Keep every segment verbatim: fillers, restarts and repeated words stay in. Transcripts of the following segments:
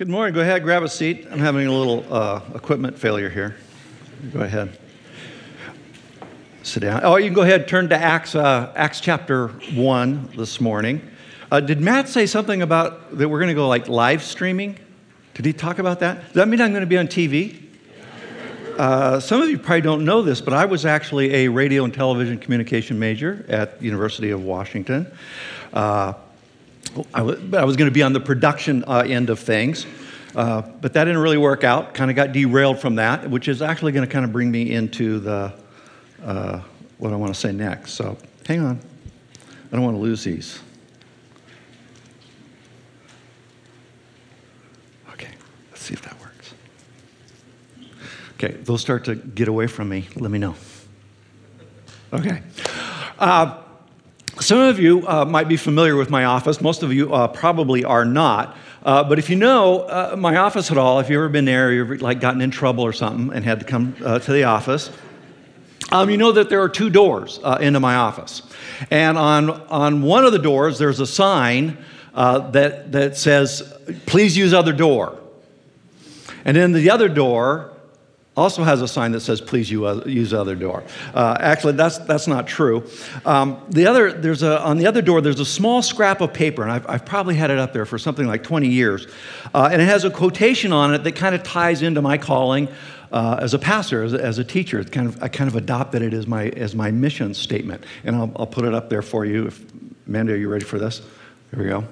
Good morning. Go ahead, grab a seat. I'm having a little uh, equipment failure here. Go ahead. Sit down. Oh, you can go ahead and turn to Acts, uh, Acts chapter one this morning. Uh, did Matt say something about that we're going to go like live streaming? Did he talk about that? Does that mean I'm going to be on T V? Uh, some of you probably don't know this, but I was actually a radio and television communication major at the University of Washington. Uh, I, w- I was going to be on the production uh, end of things, uh, but that didn't really work out. Kind of got derailed from that, which is actually going to kind of bring me into the uh, what I want to say next. So hang on. I don't want to lose these. Okay, let's see if that works. Okay, if those start to get away from me, let me know. Okay. Uh, Some of you uh, might be familiar with my office. Most of you uh, probably are not. Uh, but if you know uh, my office at all, if you've ever been there, you've like gotten in trouble or something and had to come uh, to the office, um, you know that there are two doors uh, into my office. And on, on one of the doors, there's a sign uh, that, that says, "Please use other door." And then the other door also has a sign that says, "Please use other door." Uh, actually, that's that's not true. Um, the other there's a on the other door there's a small scrap of paper, and I've, I've probably had it up there for something like twenty years, uh, and it has a quotation on it that kind of ties into my calling uh, as a pastor, as a, as a teacher. It's kind of I kind of adopted it as my as my mission statement, and I'll, I'll put it up there for you. If, Amanda, are you ready for this? Here we go.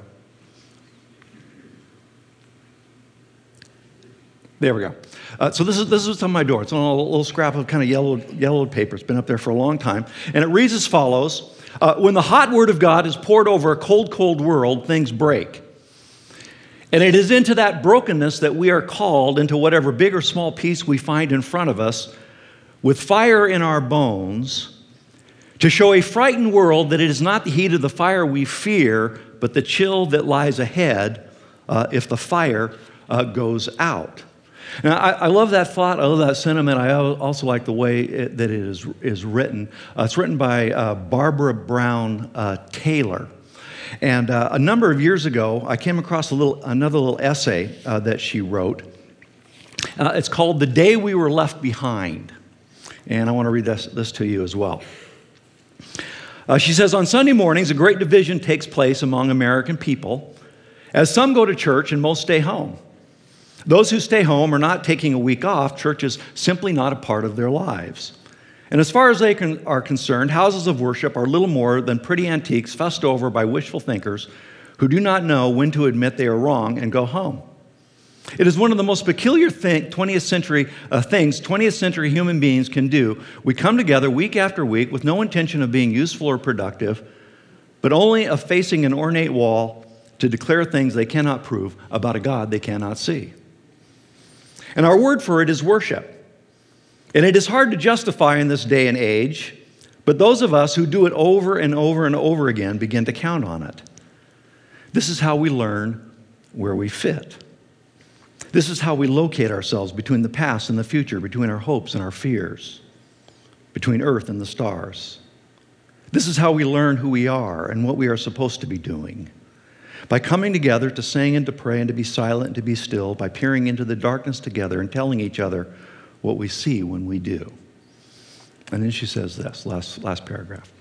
There we go. Uh, so this is this is what's on my door. It's on a little scrap of kind of yellowed, yellowed paper. It's been up there for a long time. And it reads as follows. Uh, when the hot word of God is poured over a cold, cold world, things break. And it is into that brokenness that we are called, into whatever big or small piece we find in front of us, with fire in our bones, to show a frightened world that it is not the heat of the fire we fear, but the chill that lies ahead uh, if the fire uh, goes out. Now, I, I love that thought. I love that sentiment. I also like the way it, that it is, is written. Uh, it's written by uh, Barbara Brown uh, Taylor. And uh, a number of years ago, I came across a little, another little essay uh, that she wrote. Uh, it's called "The Day We Were Left Behind." And I want to read this, this to you as well. Uh, she says, "On Sunday mornings, a great division takes place among American people, as some go to church and most stay home. Those who stay home are not taking a week off. Church is simply not a part of their lives. And as far as they can, are concerned, houses of worship are little more than pretty antiques fussed over by wishful thinkers who do not know when to admit they are wrong and go home. It is one of the most peculiar thing, twentieth century uh, things twentieth century human beings can do. We come together week after week with no intention of being useful or productive, but only of facing an ornate wall to declare things they cannot prove about a God they cannot see. And our word for it is worship. And it is hard to justify in this day and age, but those of us who do it over and over and over again begin to count on it. This is how we learn where we fit. This is how we locate ourselves between the past and the future, between our hopes and our fears, between earth and the stars. This is how we learn who we are and what we are supposed to be doing. By coming together to sing and to pray and to be silent and to be still, by peering into the darkness together and telling each other what we see when we do." And then she says this, last, last paragraph.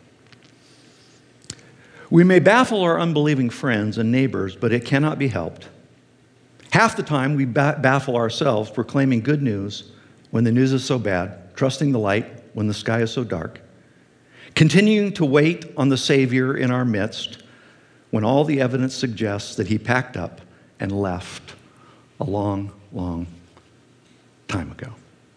"We may baffle our unbelieving friends and neighbors, but it cannot be helped. Half the time we ba- baffle ourselves, proclaiming good news when the news is so bad, trusting the light when the sky is so dark, continuing to wait on the Savior in our midst, when all the evidence suggests that he packed up and left a long, long time ago."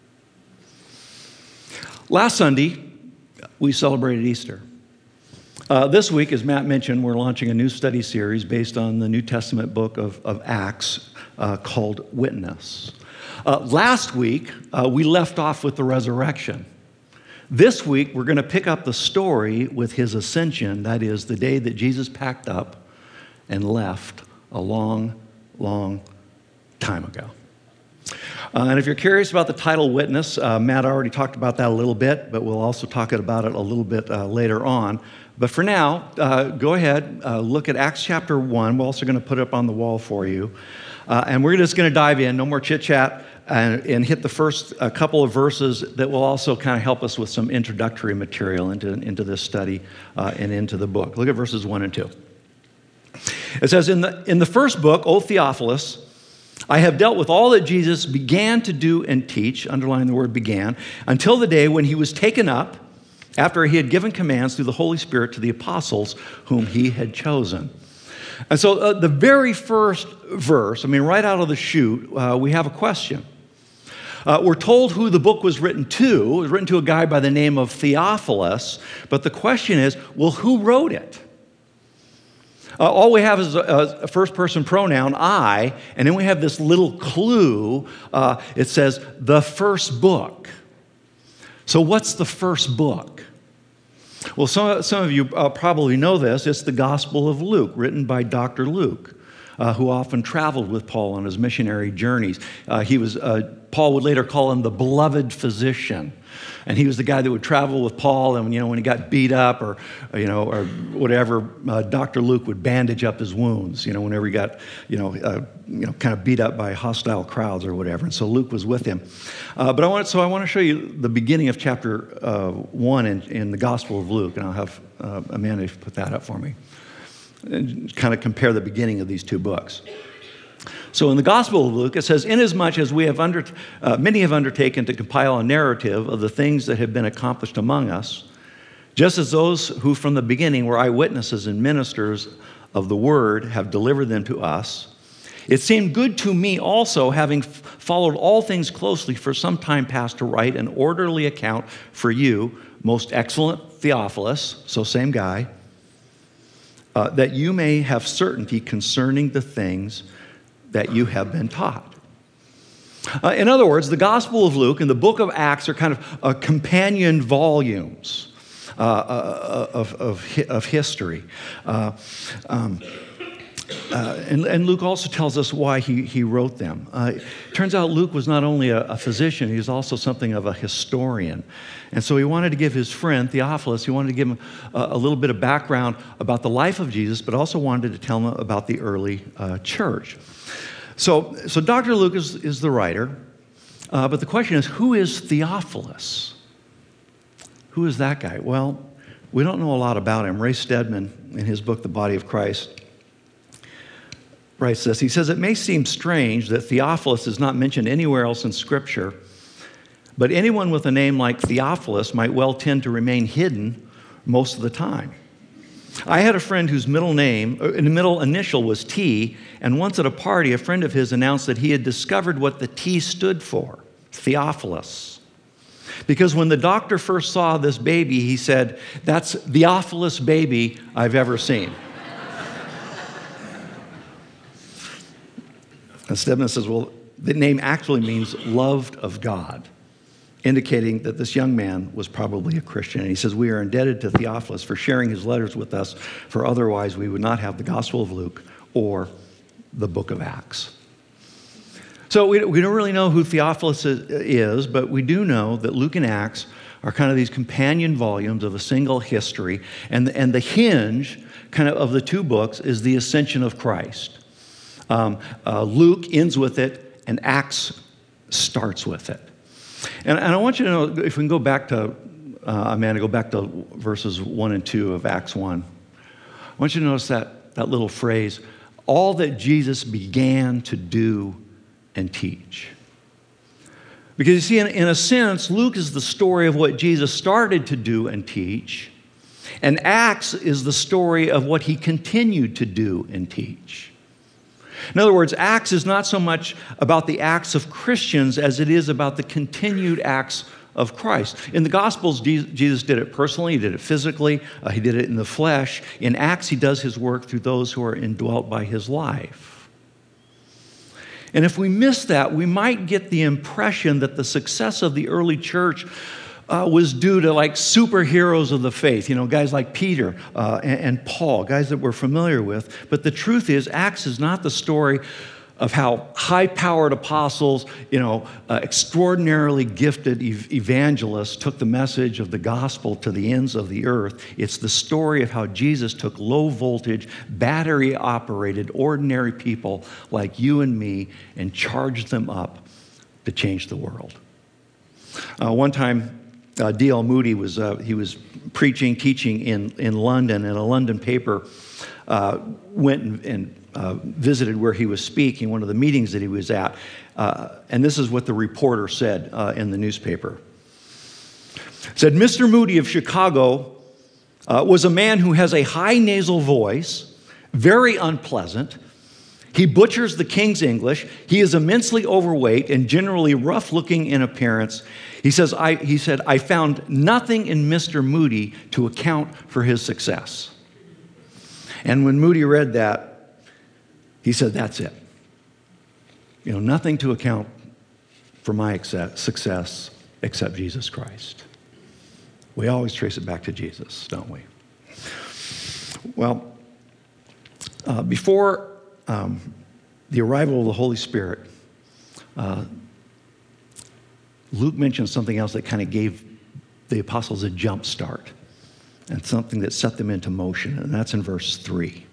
Last Sunday, we celebrated Easter. Uh, this week, as Matt mentioned, we're launching a new study series based on the New Testament book of, of Acts uh, called Witness. Uh, last week, uh, we left off with the resurrection. This week, we're going to pick up the story with his ascension, that is, the day that Jesus packed up and left a long, long time ago. Uh, and if you're curious about the title witness, uh, Matt already talked about that a little bit, but we'll also talk about it a little bit uh, later on. But for now, uh, go ahead, uh, look at Acts chapter one. We're also going to put it up on the wall for you. Uh, and we're just going to dive in, no more chit-chat, and, and hit the first uh, couple of verses that will also kind of help us with some introductory material into, into this study uh, and into the book. Look at verses one and two. It says, in the, in the first book, O Theophilus, I have dealt with all that Jesus began to do and teach, underline the word began, until the day when he was taken up, after he had given commands through the Holy Spirit to the apostles whom he had chosen. And so uh, the very first verse, I mean, right out of the chute, uh, we have a question. Uh, we're told who the book was written to. It was written to a guy by the name of Theophilus. But the question is, well, who wrote it? Uh, all we have is a, a first-person pronoun, I, and then we have this little clue. Uh, it says, the first book. So what's the first book? Well, some, some of you uh, probably know this. It's the Gospel of Luke, written by Doctor Luke, uh, who often traveled with Paul on his missionary journeys. Uh, he was, uh, Paul would later call him the beloved physician. And he was the guy that would travel with Paul, and you know when he got beat up or you know or whatever, uh, Doctor Luke would bandage up his wounds. You know whenever he got you know uh, you know kind of beat up by hostile crowds or whatever. And so Luke was with him. Uh, but I want so I want to show you the beginning of chapter uh, one in, in the Gospel of Luke, and I'll have uh, Amanda put that up for me, and kind of compare the beginning of these two books. So in the Gospel of Luke, it says, inasmuch as we have under, uh, many have undertaken to compile a narrative of the things that have been accomplished among us, just as those who from the beginning were eyewitnesses and ministers of the word have delivered them to us, it seemed good to me also, having f- followed all things closely for some time past, to write an orderly account for you, most excellent Theophilus, so same guy, uh, that you may have certainty concerning the things that you have been taught. Uh, in other words, the Gospel of Luke and the book of Acts are kind of uh, companion volumes uh, uh, of, of, of history. Uh, um, uh, and, and Luke also tells us why he, he wrote them. Uh, it turns out Luke was not only a, a physician, he was also something of a historian. And so he wanted to give his friend, Theophilus, he wanted to give him a, a little bit of background about the life of Jesus, but also wanted to tell him about the early uh, church. So, so Doctor Luke is, is the writer, uh, but the question is, who is Theophilus? Who is that guy? Well, we don't know a lot about him. Ray Stedman, in his book, The Body of Christ, writes this. He says, it may seem strange that Theophilus is not mentioned anywhere else in Scripture, but anyone with a name like Theophilus might well tend to remain hidden most of the time. I had a friend whose middle name, uh, middle initial was T, and once at a party, a friend of his announced that he had discovered what the T stood for, Theophilus. Because when the doctor first saw this baby, he said, that's the Theophilus baby I've ever seen. And Stedman says, well, the name actually means loved of God, indicating that this young man was probably a Christian. And he says, we are indebted to Theophilus for sharing his letters with us, for otherwise we would not have the Gospel of Luke or the book of Acts. So we, we don't really know who Theophilus is, but we do know that Luke and Acts are kind of these companion volumes of a single history. And, and the hinge kind of of the two books is the ascension of Christ. Um, uh, Luke ends with it, and Acts starts with it. And, and I want you to know, if we can go back to, uh, Amanda, go back to verses one and two of Acts one. I want you to notice that, that little phrase, all that Jesus began to do and teach. Because you see, in, in a sense, Luke is the story of what Jesus started to do and teach, and Acts is the story of what he continued to do and teach. In other words, Acts is not so much about the acts of Christians as it is about the continued acts of Christ. In the Gospels, Jesus did it personally, he did it physically, uh, he did it in the flesh. In Acts, he does his work through those who are indwelt by his life. And if we miss that, we might get the impression that the success of the early church Uh, was due to like superheroes of the faith, you know, guys like Peter uh, and, and Paul, guys that we're familiar with. But the truth is, Acts is not the story of how high-powered apostles, you know, uh, extraordinarily gifted ev- evangelists took the message of the gospel to the ends of the earth. It's the story of how Jesus took low-voltage, battery-operated, ordinary people like you and me and charged them up to change the world. Uh, one time, uh, D L Moody was uh, he was preaching, teaching in, in London, and a London paper uh, went and, and uh, visited where he was speaking, one of the meetings that he was at. Uh, and this is what the reporter said uh, in the newspaper. It said, Mister Moody of Chicago uh, was a man who has a high nasal voice, very unpleasant. He butchers the King's English. He is immensely overweight and generally rough-looking in appearance. He says, I, he said, I found nothing in Mister Moody to account for his success. And when Moody read that, he said, that's it. You know, nothing to account for my success except Jesus Christ. We always trace it back to Jesus, don't we? Well, uh, before um, the arrival of the Holy Spirit, uh, Luke mentions something else that kind of gave the apostles a jump start and something that set them into motion, and that's in verse three.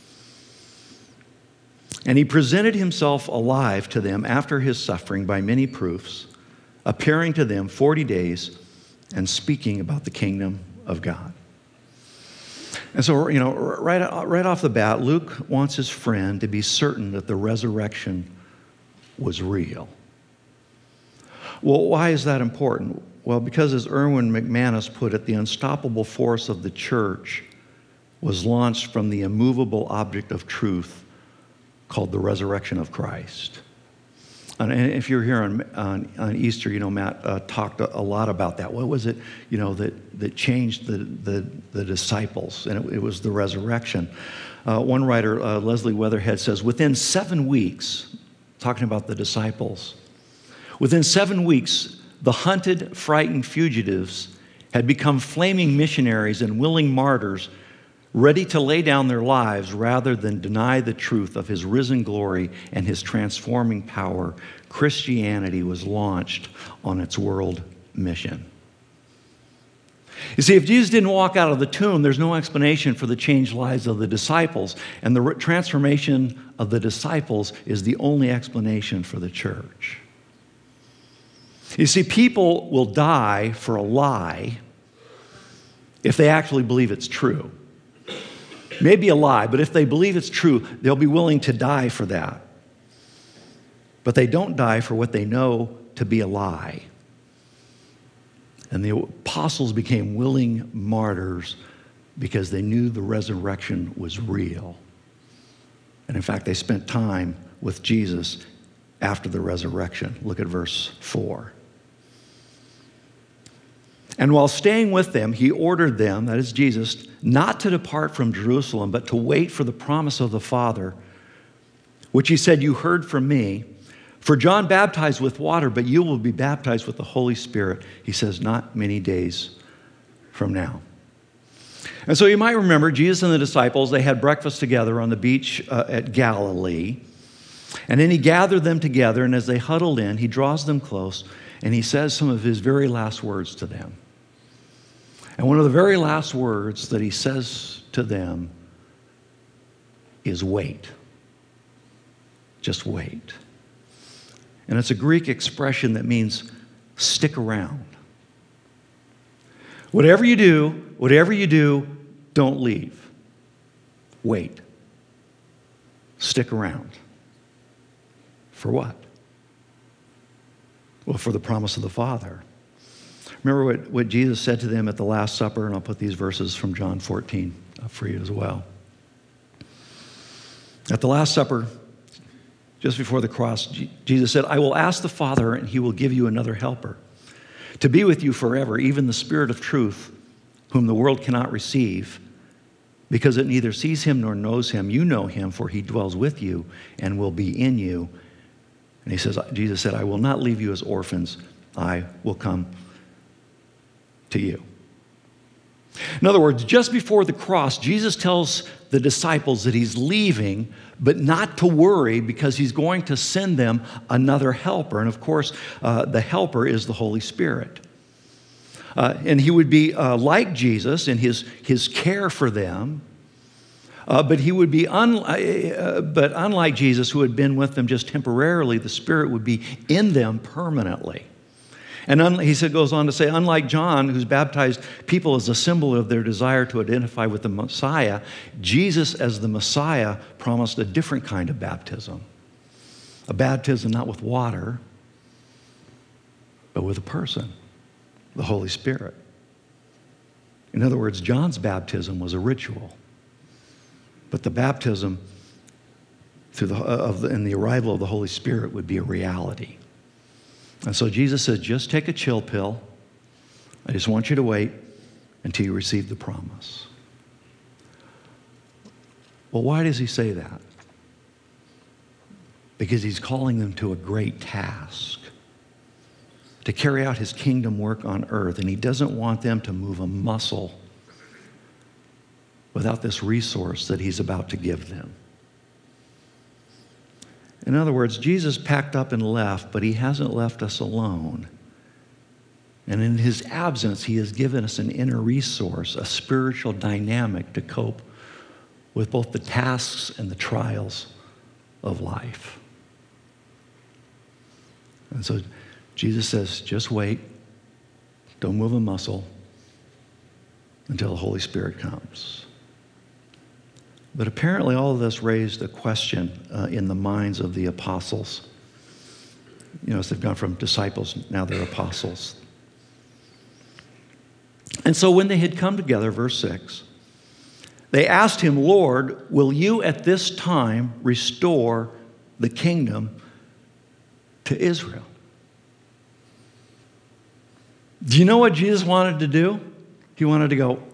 And he presented himself alive to them after his suffering by many proofs, appearing to them forty days and speaking about the kingdom of God. And so, you know, right, right off the bat, Luke wants his friend to be certain that the resurrection was real. Well, why is that important? Well, because as Erwin McManus put it, the unstoppable force of the church was launched from the immovable object of truth called the resurrection of Christ. And if you're here on, on, on Easter, you know, Matt uh, talked a, a lot about that. What was it, you know, that, that changed the, the, the disciples? And it, it was the resurrection. Uh, one writer, uh, Leslie Weatherhead, says, within seven weeks, talking about the disciples, within seven weeks, the hunted, frightened fugitives had become flaming missionaries and willing martyrs, ready to lay down their lives rather than deny the truth of his risen glory and his transforming power. Christianity was launched on its world mission. You see, if Jesus didn't walk out of the tomb, there's no explanation for the changed lives of the disciples, and the transformation of the disciples is the only explanation for the church. You see, people will die for a lie if they actually believe it's true. Maybe a lie, but if they believe it's true, they'll be willing to die for that. But they don't die for what they know to be a lie. And the apostles became willing martyrs because they knew the resurrection was real. And in fact, they spent time with Jesus after the resurrection. Look at verse four. And while staying with them, he ordered them, that is Jesus, not to depart from Jerusalem, but to wait for the promise of the Father, which he said, you heard from me. For John baptized with water, but you will be baptized with the Holy Spirit, he says, not many days from now. And so you might remember Jesus and the disciples, they had breakfast together on the beach uh, at Galilee. And then he gathered them together, and as they huddled in, he draws them close, and he says some of his very last words to them. And one of the very last words that he says to them is wait. Just wait. And it's a Greek expression that means stick around. Whatever you do, whatever you do, don't leave. Wait. Stick around. For what? Well, for the promise of the Father. Remember what, what Jesus said to them at the Last Supper, and I'll put these verses from John fourteen up for you as well. At the Last Supper, just before the cross, Jesus said, I will ask the Father, and he will give you another helper to be with you forever, even the Spirit of truth, whom the world cannot receive, because it neither sees him nor knows him. You know him, for he dwells with you and will be in you. And he says, Jesus said, I will not leave you as orphans. I will come to you. In other words, just before the cross, Jesus tells the disciples that he's leaving, but not to worry because he's going to send them another helper. And of course, uh, the helper is the Holy Spirit. Uh, and he would be uh, like Jesus in his, his care for them, uh, but he would be, un- uh, but unlike Jesus, who had been with them just temporarily, the Spirit would be in them permanently. And un- he said, goes on to say, unlike John, who's baptized people as a symbol of their desire to identify with the Messiah, Jesus as the Messiah promised a different kind of baptism. A baptism not with water, but with a person, the Holy Spirit. In other words, John's baptism was a ritual, but the baptism through the, of the, and the arrival of the Holy Spirit would be a reality. And so Jesus says, just take a chill pill. I just want you to wait until you receive the promise. Well, why does he say that? Because he's calling them to a great task, to carry out his kingdom work on earth. And he doesn't want them to move a muscle without this resource that he's about to give them. In other words, Jesus packed up and left, but he hasn't left us alone. And in his absence, he has given us an inner resource, a spiritual dynamic to cope with both the tasks and the trials of life. And so Jesus says, just wait. Don't move a muscle until the Holy Spirit comes. But apparently all of this raised a question uh, in the minds of the apostles. You know, as they've gone from disciples, now they're apostles. And so when they had come together, verse six, they asked him, Lord, will you at this time restore the kingdom to Israel? Do you know what Jesus wanted to do? He wanted to go,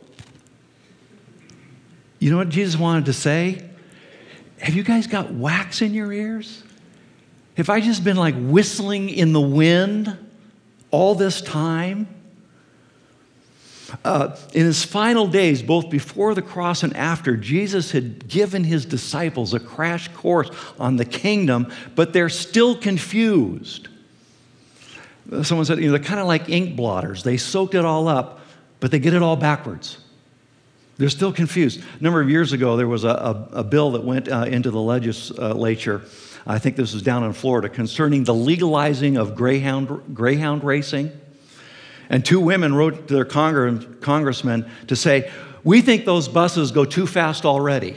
you know what Jesus wanted to say? Have you guys got wax in your ears? Have I just been like whistling in the wind all this time? Uh, in his final days, both before the cross and after, Jesus had given his disciples a crash course on the kingdom, but they're still confused. Someone said, you know, they're kind of like ink blotters. They soaked it all up, but they get it all backwards. They're still confused. A number of years ago, there was a, a, a bill that went uh, into the legislature, I think this was down in Florida, concerning the legalizing of greyhound, greyhound racing. And two women wrote to their congress, congressman to say, we think those buses go too fast already.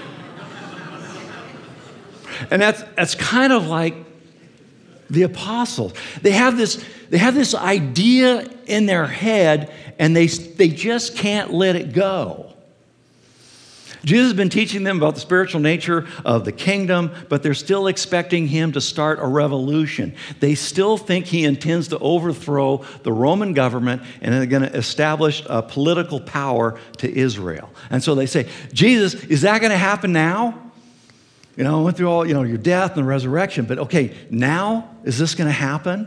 And that's, that's kind of like the apostles. They have this, they have this idea in their head, and they, they just can't let it go. Jesus has been teaching them about the spiritual nature of the kingdom, but they're still expecting him to start a revolution. They still think he intends to overthrow the Roman government and they're going to establish a political power to Israel. And so they say, Jesus, is that going to happen now? You know, I went through all, you know, your death and the resurrection, but okay, now is this going to happen?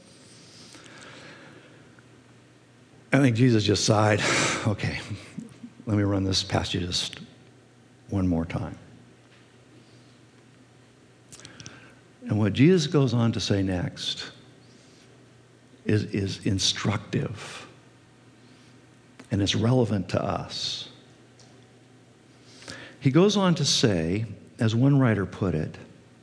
I think Jesus just sighed. Okay, let me run this past you just one more time. And what Jesus goes on to say next is, is instructive, and it's relevant to us. He goes on to say, as one writer put it,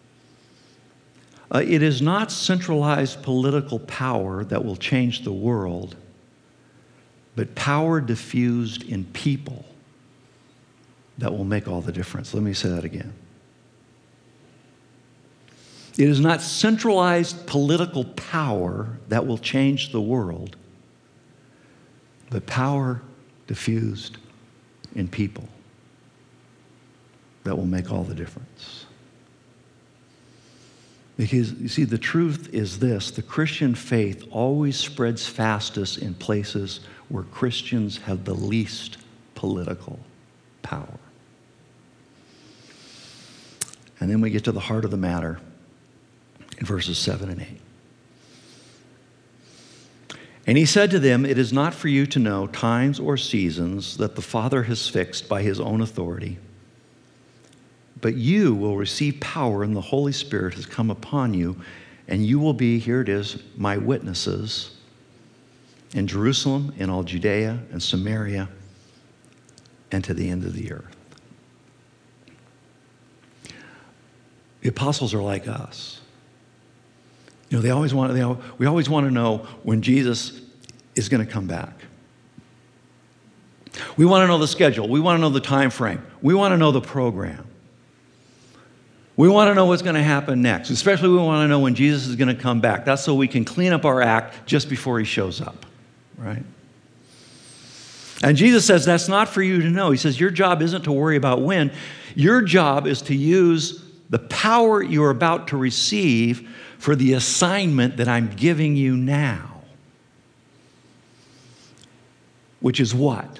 uh, it is not centralized political power that will change the world, but power diffused in people that will make all the difference. Let me say that again. It is not centralized political power that will change the world, but power diffused in people that will make all the difference. Because, you see, the truth is this: the Christian faith always spreads fastest in places where Christians have the least political power. And then we get to the heart of the matter in verses seven and eight. And he said to them, "It is not for you to know times or seasons that the Father has fixed by his own authority, but you will receive power, and the Holy Spirit has come upon you, and you will be," here it is, "my witnesses in Jerusalem, in all Judea and Samaria, and to the end of the earth." The apostles are like us. You know, they always want, they, we always want to know when Jesus is going to come back. We want to know the schedule. We want to know the time frame. We want to know the program. We want to know what's going to happen next. Especially we want to know when Jesus is going to come back. That's so we can clean up our act just before he shows up, right? And Jesus says that's not for you to know. He says your job isn't to worry about when. Your job is to use the power you're about to receive for the assignment that I'm giving you now. Which is what?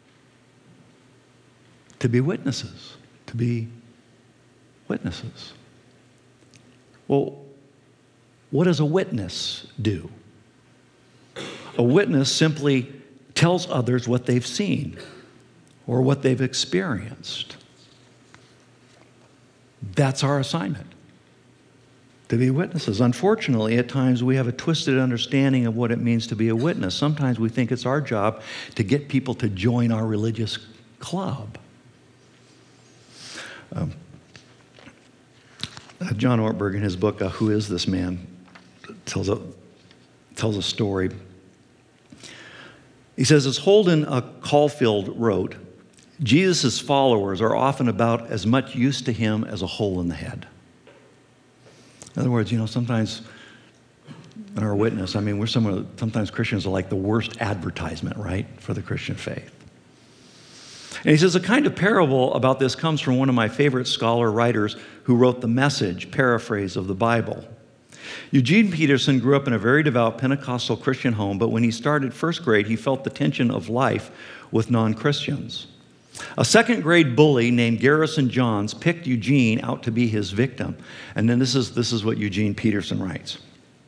To be witnesses. To be witnesses. Well, what does a witness do? A witness simply tells others what they've seen or what they've experienced. That's our assignment, to be witnesses. Unfortunately, at times we have a twisted understanding of what it means to be a witness. Sometimes we think it's our job to get people to join our religious club. Um, John Ortberg, in his book, uh, Who Is This Man?, tells a, tells a story. He says, as Holden uh, Caulfield wrote, Jesus' followers are often about as much use to him as a hole in the head. In other words, you know, sometimes in our witness, I mean, we're some, sometimes Christians are like the worst advertisement, right, for the Christian faith. And he says a kind of parable about this comes from one of my favorite scholar writers who wrote The Message, paraphrase of the Bible. Eugene Peterson grew up in a very devout Pentecostal Christian home, but when he started first grade, he felt the tension of life with non-Christians. A second grade bully named Garrison Johns picked Eugene out to be his victim. And then this is, this is what Eugene Peterson writes.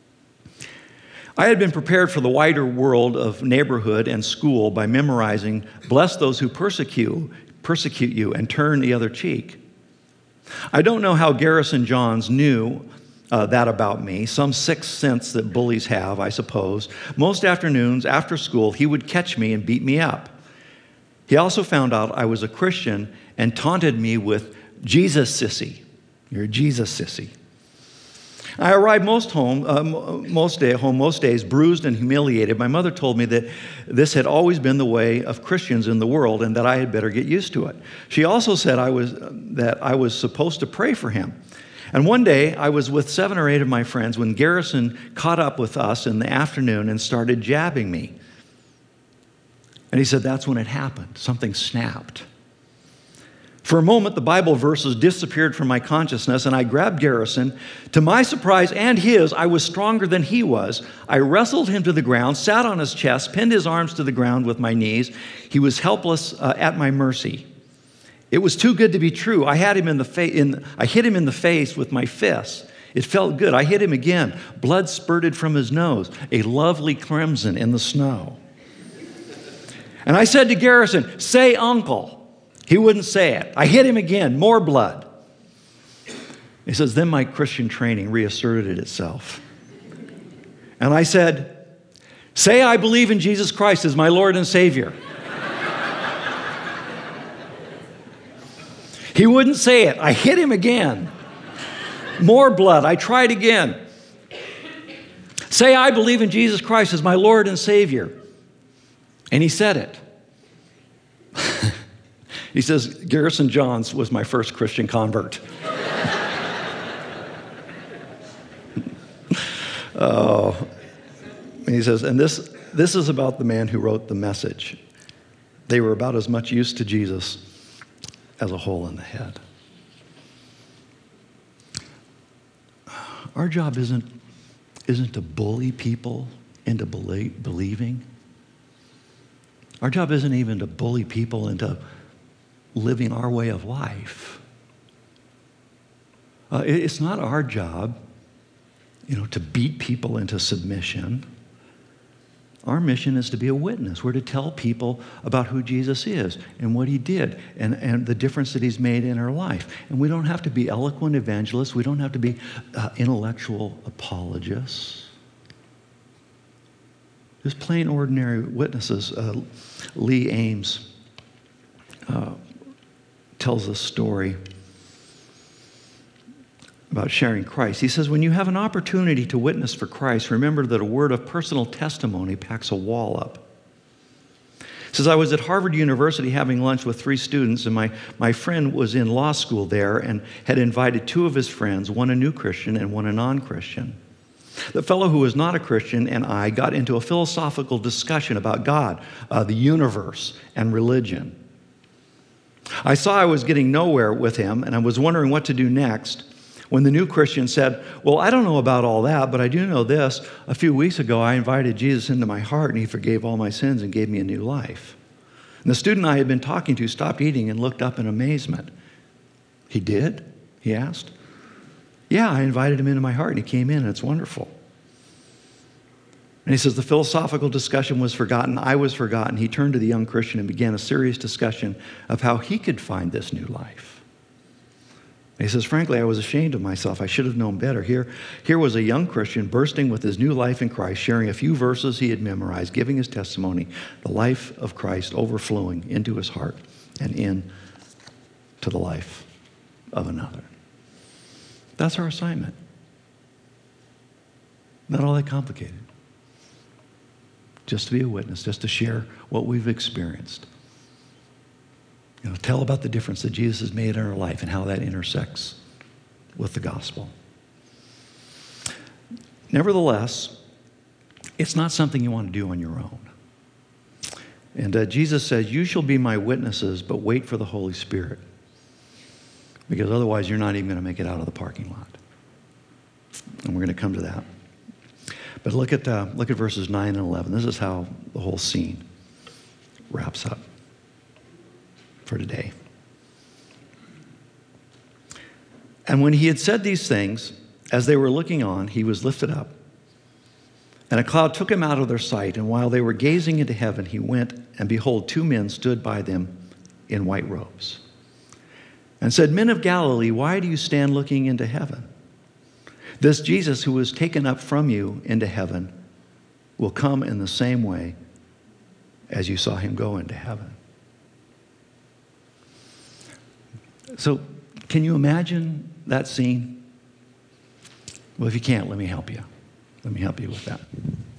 I had been prepared for the wider world of neighborhood and school by memorizing, "Bless those who persecute, persecute you, and turn the other cheek." I don't know how Garrison Johns knew uh, that about me, some sixth sense that bullies have, I suppose. Most afternoons after school, he would catch me and beat me up. He also found out I was a Christian and taunted me with Jesus sissy. You're a Jesus sissy. I arrived most home, uh, most day home most days bruised and humiliated. My mother told me that this had always been the way of Christians in the world and that I had better get used to it. She also said I was that I was supposed to pray for him. And one day I was with seven or eight of my friends when Garrison caught up with us in the afternoon and started jabbing me. And he said that's when it happened. Something snapped. For a moment, the Bible verses disappeared from my consciousness, and I grabbed Garrison. To my surprise and his, I was stronger than he was. I wrestled him to the ground, sat on his chest, pinned his arms to the ground with my knees. He was helpless uh, at my mercy. It was too good to be true. I had him in the fa- in, I hit him in the face with my fists. It felt good. I hit him again. Blood spurted from his nose, a lovely crimson in the snow. And I said to Garrison, "Say uncle." He wouldn't say it. I hit him again, more blood. He says, then my Christian training reasserted itself. And I said, "Say I believe in Jesus Christ as my Lord and Savior." He wouldn't say it. I hit him again. More blood. I tried again. "Say I believe in Jesus Christ as my Lord and Savior." And he said it. He says, Garrison Johns was my first Christian convert. Oh, and he says, and this, this is about the man who wrote The Message. They were about as much use to Jesus as a hole in the head. Our job isn't, isn't to bully people into belie- believing. Our job isn't even to bully people into living our way of life. Uh, it, it's not our job, you know, to beat people into submission. Our mission is to be a witness. We're to tell people about who Jesus is and what he did and, and the difference that he's made in our life. And we don't have to be eloquent evangelists. We don't have to be uh, intellectual apologists. Just plain ordinary witnesses. Uh, Lee Ames uh, tells a story about sharing Christ. He says, when you have an opportunity to witness for Christ, remember that a word of personal testimony packs a wall up. He says, I was at Harvard University having lunch with three students, and my, my friend was in law school there and had invited two of his friends, one a new Christian and one a non-Christian. The fellow who was not a Christian and I got into a philosophical discussion about God, uh, the universe, and religion. I saw I was getting nowhere with him, and I was wondering what to do next, when the new Christian said, well, I don't know about all that, but I do know this. A few weeks ago, I invited Jesus into my heart, and he forgave all my sins and gave me a new life. And the student I had been talking to stopped eating and looked up in amazement. He did? He asked. Yeah, I invited him into my heart, and he came in, and it's wonderful. And he says, the philosophical discussion was forgotten. I was forgotten. He turned to the young Christian and began a serious discussion of how he could find this new life. He says, frankly, I was ashamed of myself. I should have known better. Here, here was a young Christian bursting with his new life in Christ, sharing a few verses he had memorized, giving his testimony, the life of Christ overflowing into his heart and in to the life of another. That's our assignment. Not all that complicated. Just to be a witness, just to share what we've experienced. You know, tell about the difference that Jesus has made in our life and how that intersects with the gospel. Nevertheless, it's not something you want to do on your own. And uh, Jesus says, you shall be my witnesses, but wait for the Holy Spirit. Because otherwise, you're not even going to make it out of the parking lot. And we're going to come to that. But look at, uh, look at verses nine and eleven. This is how the whole scene wraps up for today. And when he had said these things, as they were looking on, he was lifted up, and a cloud took him out of their sight. And while they were gazing into heaven, he went, and behold, two men stood by them in white robes, and said, Men of Galilee, why do you stand looking into heaven? This Jesus who was taken up from you into heaven will come in the same way as you saw him go into heaven. So, can you imagine that scene? Well, if you can't, let me help you. Let me help you with that.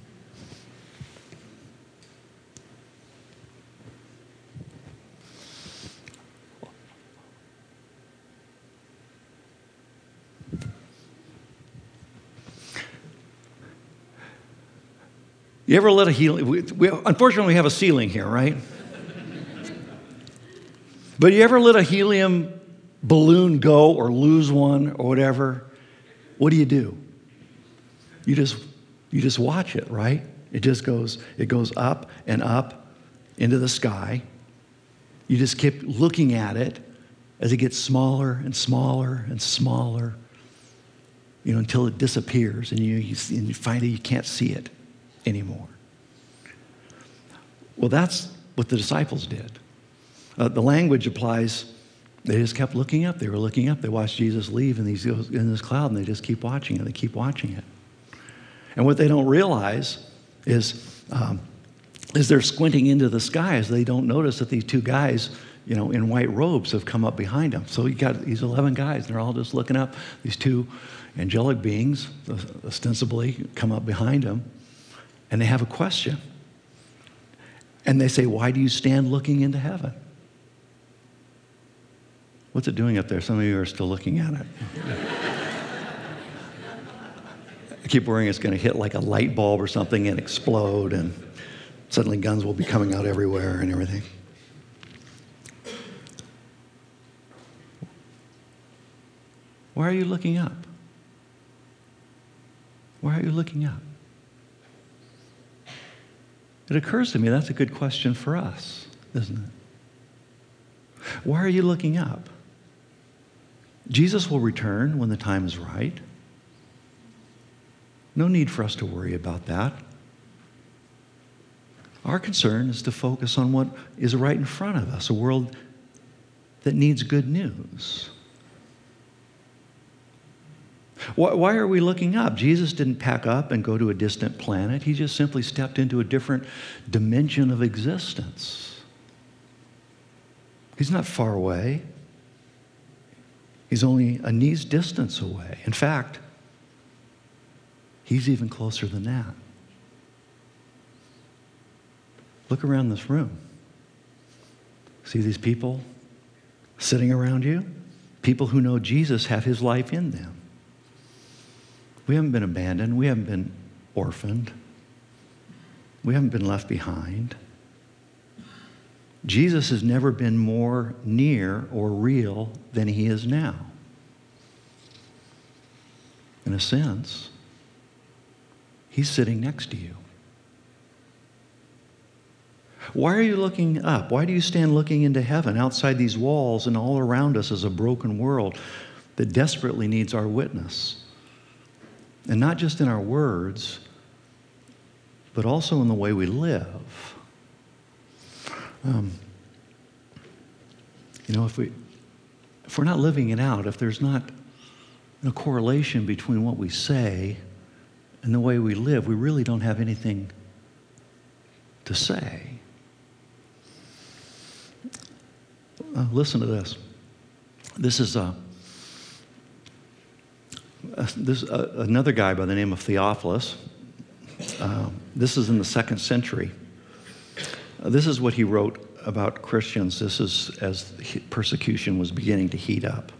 You ever let a helium, we, we, unfortunately we have a ceiling here, right? But you ever let a helium balloon go or lose one or whatever? What do you do? You just, you just watch it, right? It just goes, it goes up and up into the sky. You just keep looking at it as it gets smaller and smaller and smaller, you know, until it disappears and you, you, see, and you find you can't see it anymore. Well, that's what the disciples did. Uh, the language applies, they just kept looking up. They were looking up. They watched Jesus leave and he goes in this cloud, and they just keep watching it. They keep watching it. And what they don't realize is, um, is they're squinting into the sky as they don't notice that these two guys, you know, in white robes have come up behind them. So you got these eleven guys, and they're all just looking up. These two angelic beings, ostensibly, come up behind them. And they have a question. And they say, why do you stand looking into heaven? What's it doing up there? Some of you are still looking at it. I keep worrying it's going to hit like a light bulb or something and explode, and suddenly guns will be coming out everywhere and everything. Why are you looking up? Why are you looking up? It occurs to me that's a good question for us, isn't it? Why are you looking up? Jesus will return when the time is right. No need for us to worry about that. Our concern is to focus on what is right in front of us, a world that needs good news. Why are we looking up? Jesus didn't pack up and go to a distant planet. He just simply stepped into a different dimension of existence. He's not far away. He's only a knee's distance away. In fact, he's even closer than that. Look around this room. See these people sitting around you? People who know Jesus have his life in them. We haven't been abandoned. We haven't been orphaned. We haven't been left behind. Jesus has never been more near or real than he is now. In a sense, he's sitting next to you. Why are you looking up? Why do you stand looking into heaven? Outside these walls and all around us is a broken world that desperately needs our witness. And not just in our words, but also in the way we live. Um, you know, if, we, if we're not living it out, if there's not a correlation between what we say and the way we live, we really don't have anything to say. Uh, listen to this. This is a... Uh, this uh, another guy by the name of Theophilus. Uh, this is in the second century. Uh, this is what he wrote about Christians. This is as he, persecution was beginning to heat up.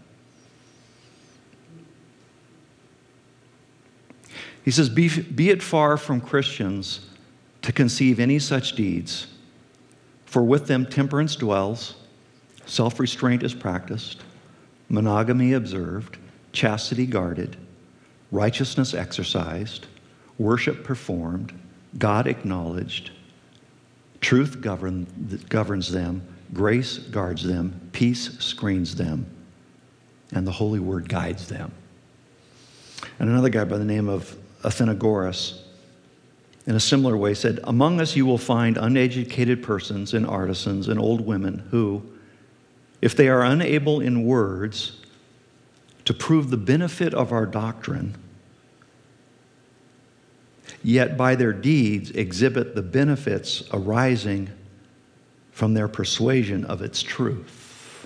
He says, be, be it far from Christians to conceive any such deeds, for with them temperance dwells, self-restraint is practiced, monogamy observed, chastity guarded, righteousness exercised, worship performed, God acknowledged, truth govern, governs them, grace guards them, peace screens them, and the holy word guides them. And another guy by the name of Athenagoras, in a similar way, said, among us you will find uneducated persons and artisans and old women who, if they are unable in words to prove the benefit of our doctrine, yet by their deeds exhibit the benefits arising from their persuasion of its truth.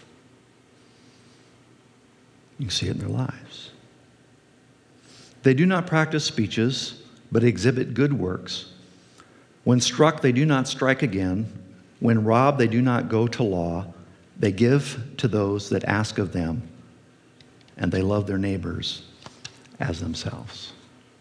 You can see it in their lives. They do not practice speeches, but exhibit good works. When struck, they do not strike again. When robbed, they do not go to law. They give to those that ask of them, and they love their neighbors as themselves.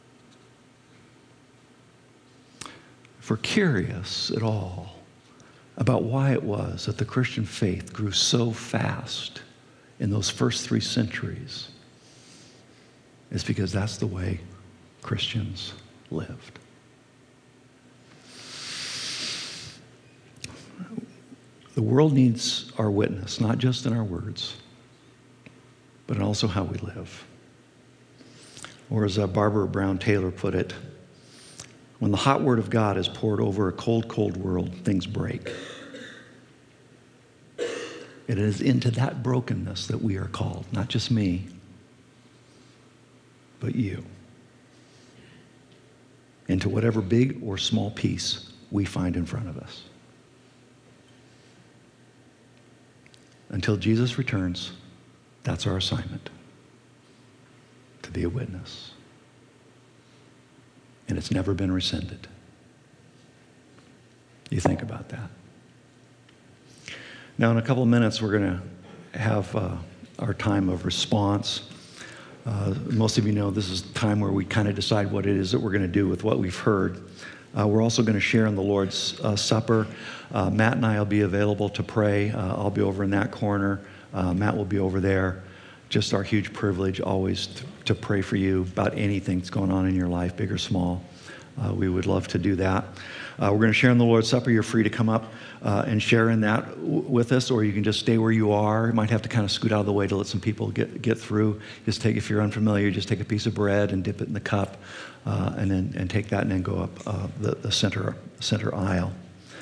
If we're curious at all about why it was that the Christian faith grew so fast in those first three centuries, it's because that's the way Christians lived. The world needs our witness, not just in our words, but also how we live. Or as uh, Barbara Brown Taylor put it, when the hot word of God is poured over a cold, cold world, things break. It is into that brokenness that we are called, not just me, but you. Into whatever big or small piece we find in front of us. Until Jesus returns, that's our assignment, to be a witness. And it's never been rescinded. You think about that. Now, in a couple of minutes, we're going to have uh, our time of response. Uh, most of you know this is the time where we kind of decide what it is that we're going to do with what we've heard. Uh, we're also going to share in the Lord's uh, Supper. Uh, Matt and I will be available to pray. Uh, I'll be over in that corner. Uh, Matt will be over there. Just our huge privilege always to, to pray for you about anything that's going on in your life, big or small. Uh, we would love to do that. Uh, we're going to share in the Lord's Supper. You're free to come up uh, and share in that w- with us, or you can just stay where you are. You might have to kind of scoot out of the way to let some people get, get through. Just take, if you're unfamiliar, just take a piece of bread and dip it in the cup, uh, and then and take that and then go up uh, the, the center center aisle.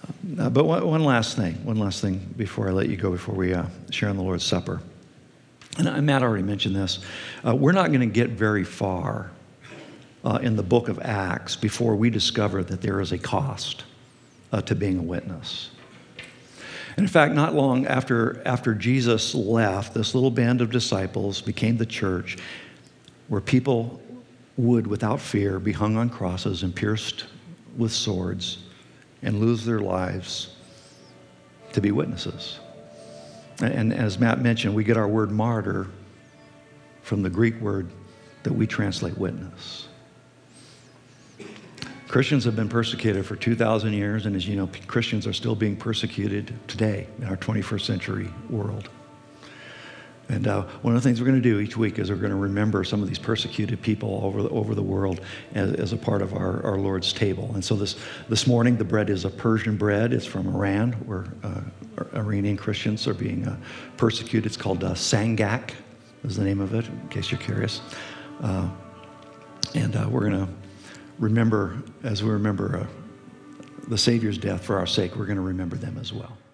Uh, but one, one last thing, one last thing before I let you go, before we uh, share in the Lord's Supper. And uh, Matt already mentioned this. Uh, we're not going to get very far uh, in the book of Acts before we discover that there is a cost uh, to being a witness. And in fact, not long after, after Jesus left, this little band of disciples became the church, where people would, without fear, be hung on crosses and pierced with swords and lose their lives to be witnesses. And as Matt mentioned, we get our word martyr from the Greek word that we translate witness. Christians have been persecuted for two thousand years, and as you know, Christians are still being persecuted today in our twenty-first century world. And uh, one of the things we're going to do each week is we're going to remember some of these persecuted people over the, over the world as, as a part of our, our Lord's table. And so this, this morning, the bread is a Persian bread. It's from Iran, where uh, Iranian Christians are being uh, persecuted. It's called uh, Sangak, is the name of it, in case you're curious. Uh, and uh, we're going to remember, as we remember uh, the Savior's death for our sake, we're going to remember them as well.